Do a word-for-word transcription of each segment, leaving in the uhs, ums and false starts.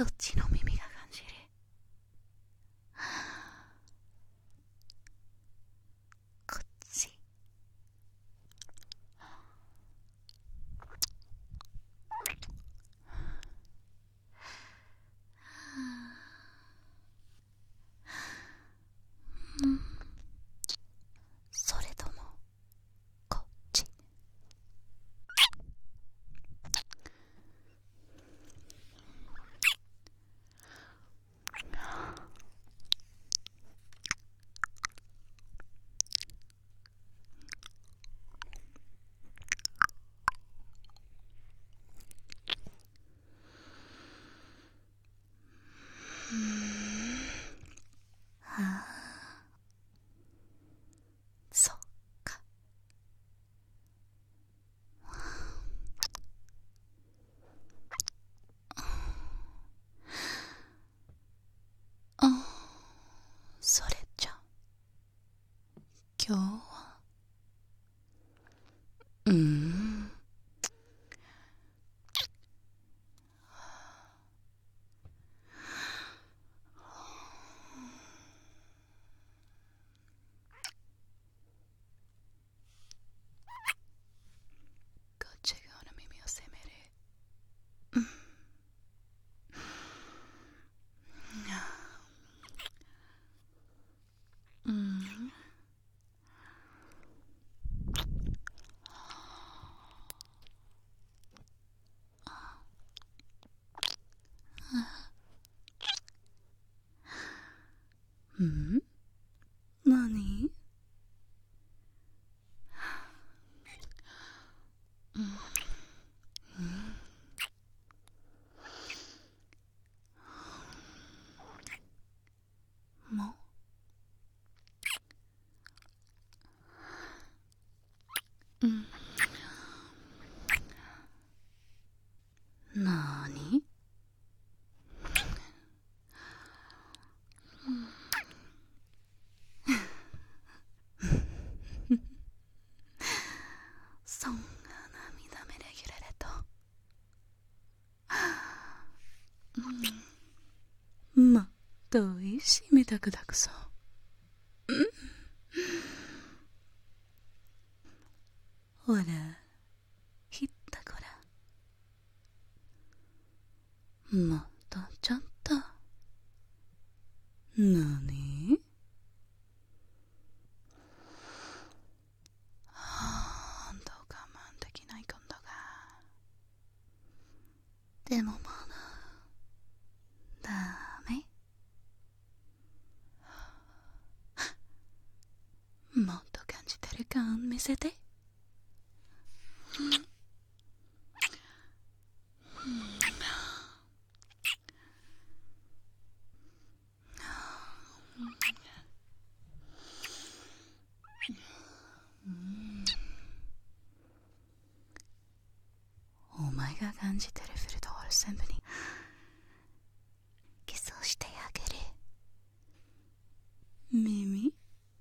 どっちの耳が感じる？こっち。うん、それともこっち。うーん、はあ、そっか。あ、それじゃ今日はうーんこっち側の耳を責める。うん、うん、何？うん、うん、もう、うん、なーに？そんな涙目で揺れると、うん、まっといしみたくだくそ。ほら、ひったこら。もっとちょっと。なに？はあ、どう我慢できない今度が。でもまだダメ。もっと感じてる感見せて。お前が感じてるフルトオール全部にキスをしてあげる。耳？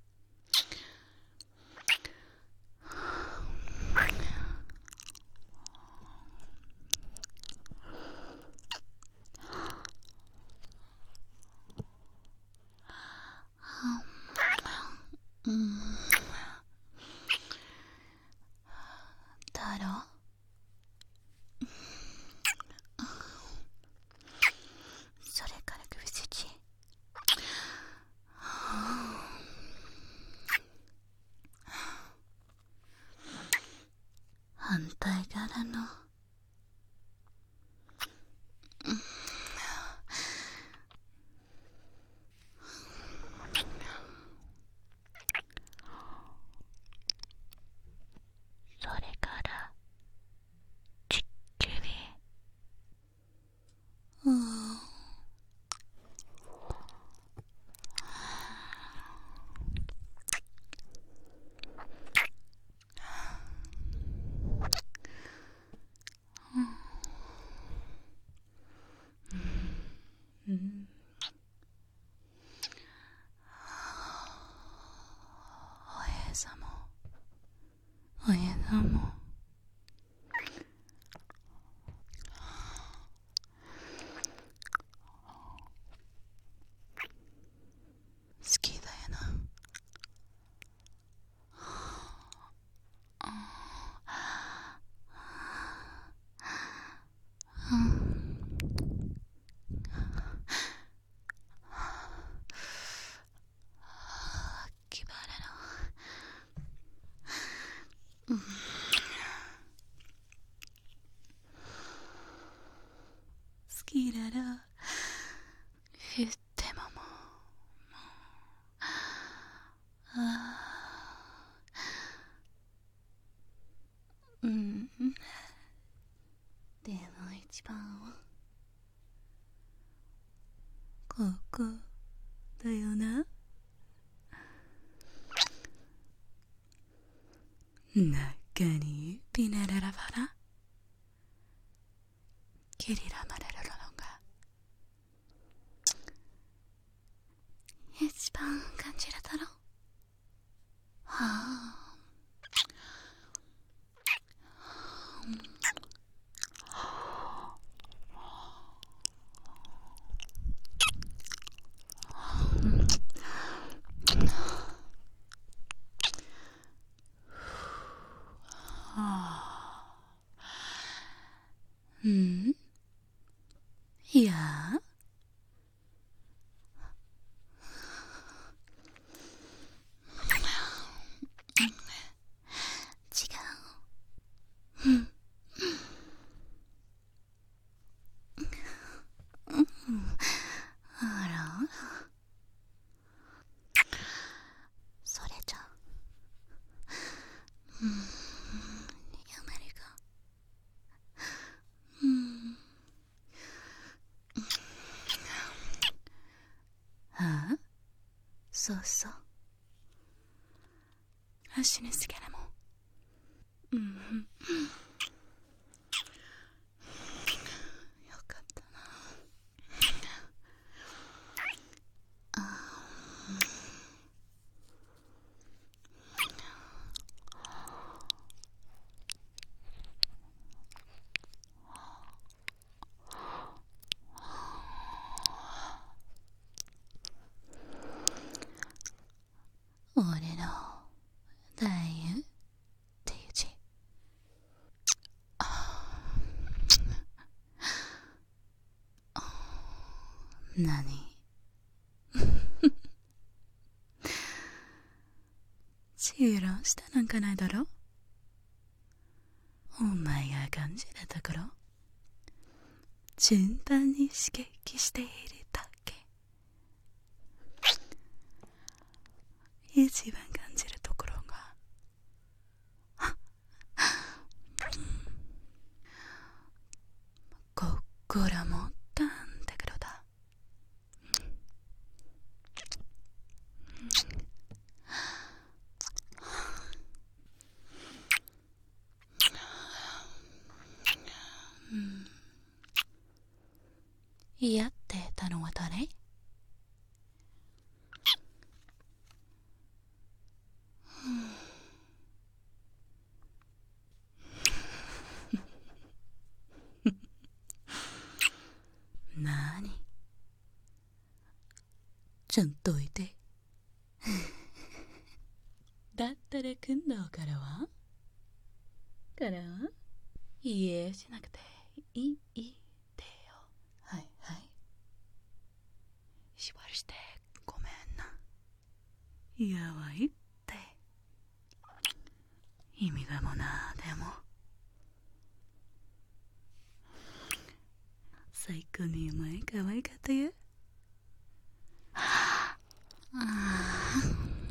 うん、だろ？それから首筋。反対側のそれからちっきり。うん、うん、おへさもおへさも一番はここだよな。中にピナララバラキリラマラララのが一番感じるだろ。はあ。うん、いや違う。うんあら、それじゃうんやめるか。うんああ、そうそう。足にすけるもん。うん、よかったな。俺の大夫っていう字。何治療したなんかないだろ。お前が感じたところ順番に刺激しているだけ。一番感じるところが心もったんだけどだ。やってたのは誰？なにちゃんといて。だったらくんどうからはからはいえしなくていいってよ。はいはい。縛りしてごめんな。やばいって意味がもな。でも最高にうまい可愛かったよ。ああ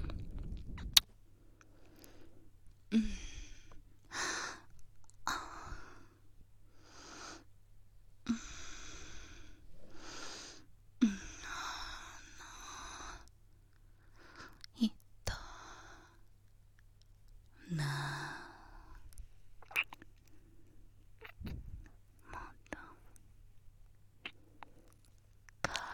うんいったなあ。もっと可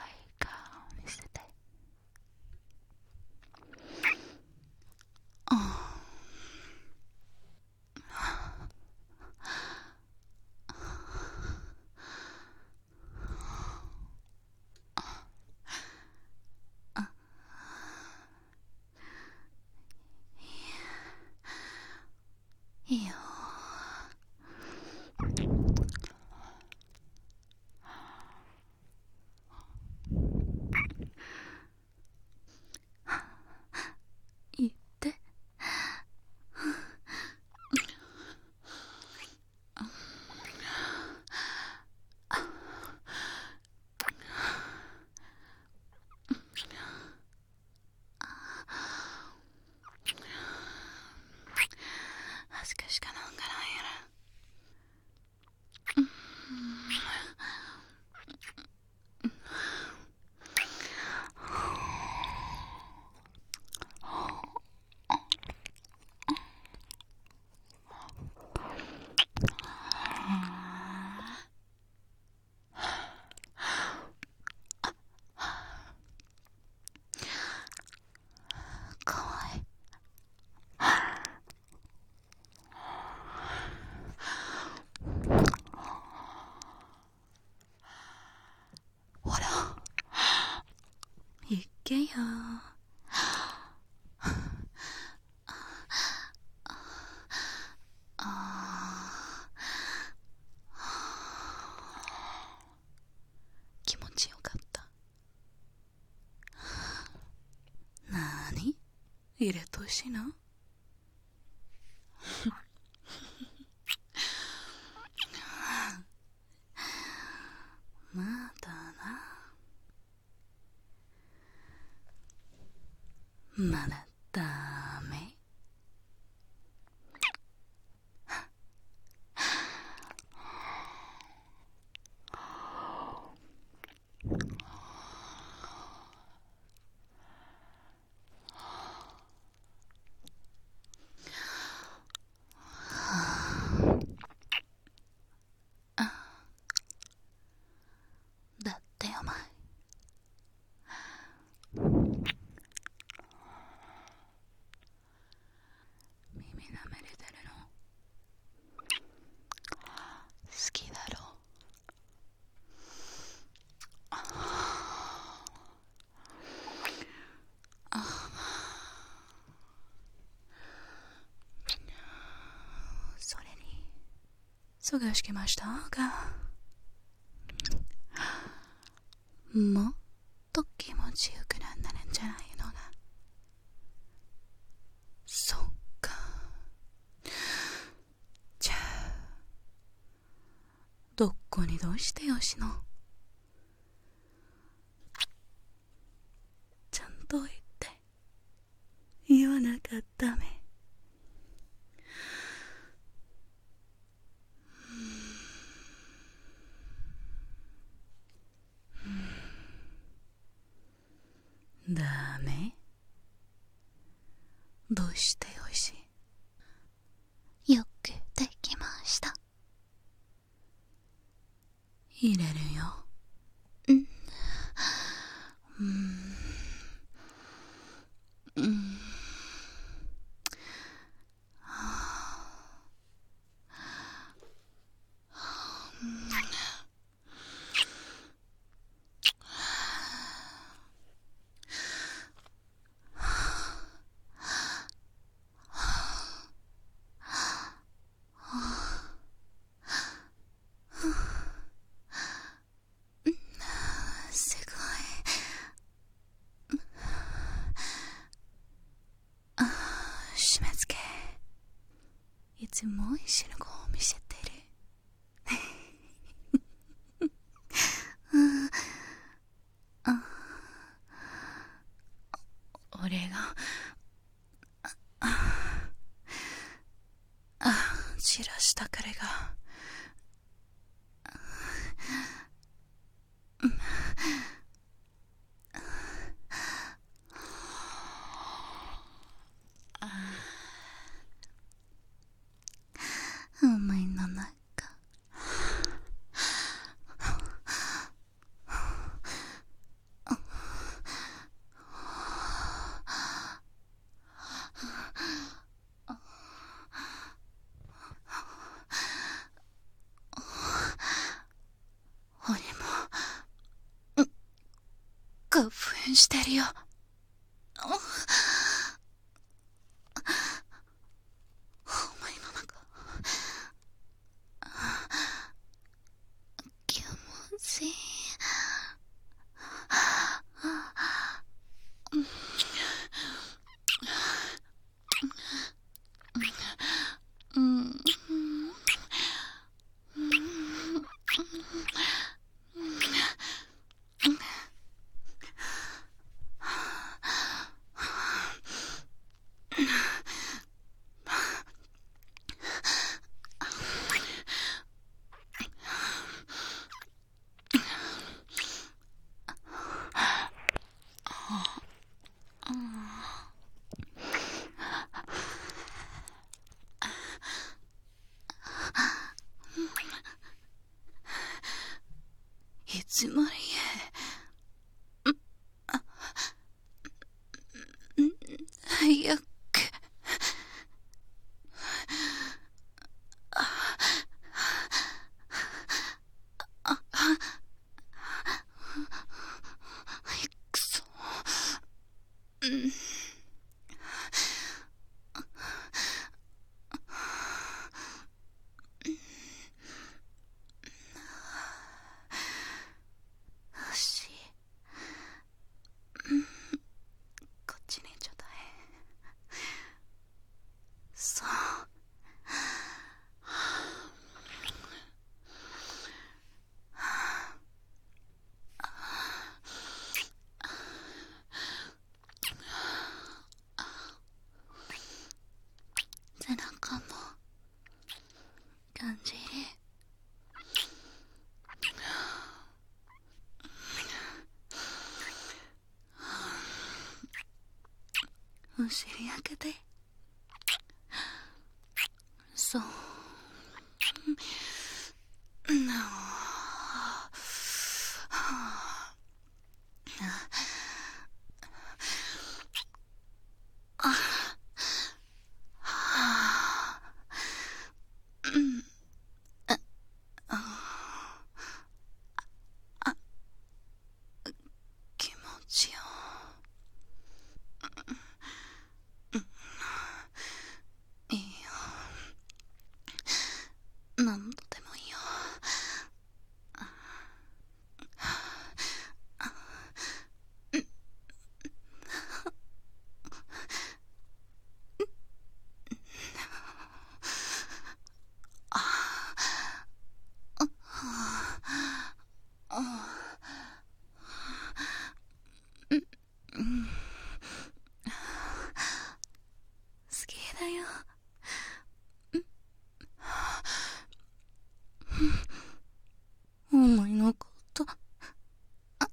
入れとしな。まだな。まだダメ。だってお前耳舐めれてるの好きだろ。それに探してましたが、もっと気持ちよくなったんじゃないのが。そっか。じゃあどこにどうしてよしの。ちゃんと言って言わなかっため。ダメ。どうしてよし。よくできました。入れるよ。うんうんうんすごい。あ、締め付け。いつも一緒の子を見せてる。あ、俺がああ散らした彼がお前の中俺も興奮してるよ。お前の中気持ちいい。うんいつもり早くくそ。うん背中も感じる。お尻開けて。そう。気持ちよ。いいよ。何度でもいいよ。好きだよ。お前のことあ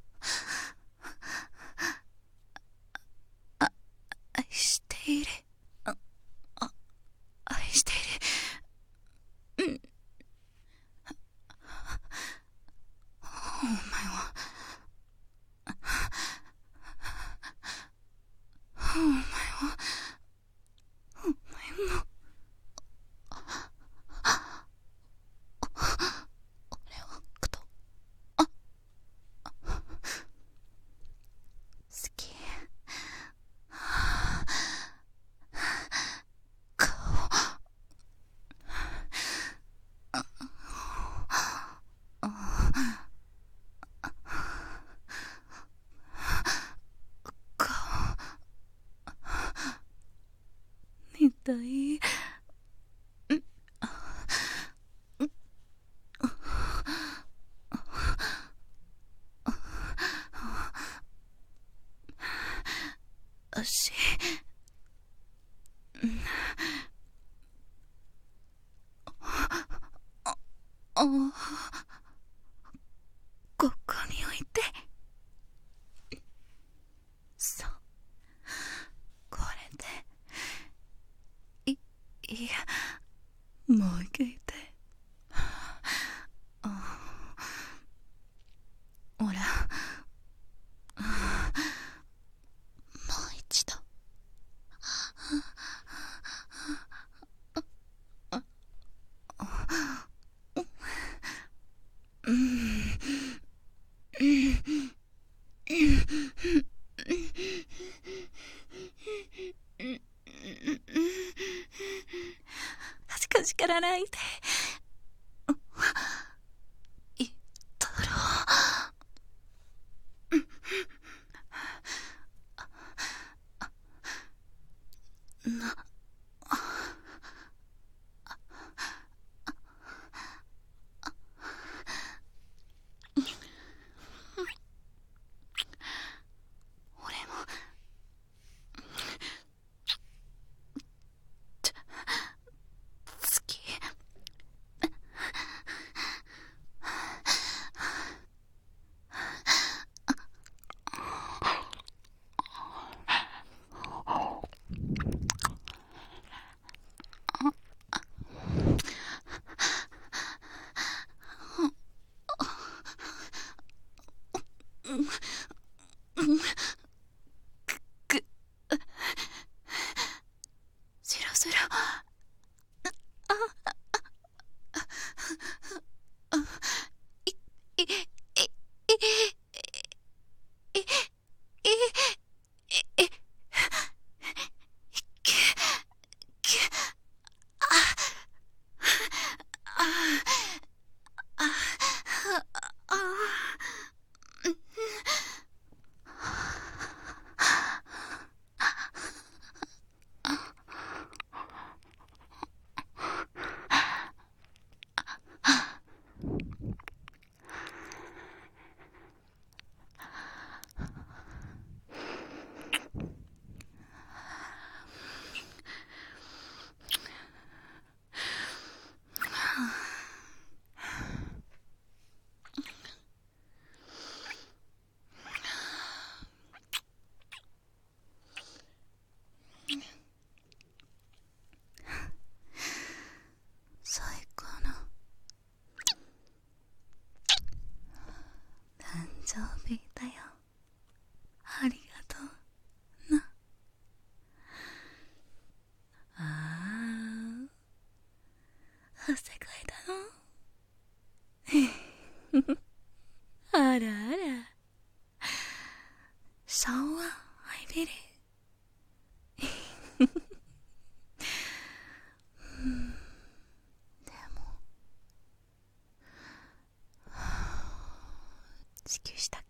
あ愛している。ああ愛している。うん。お前はお前はお前も俺はことあ好き。顔顔みたい。足あここに置いて。そうこれでいいやもう一回言って。ほらもう一度。恥ずかしからないで。いったろな俺も好き。くしろしろ。いいいいいい支給した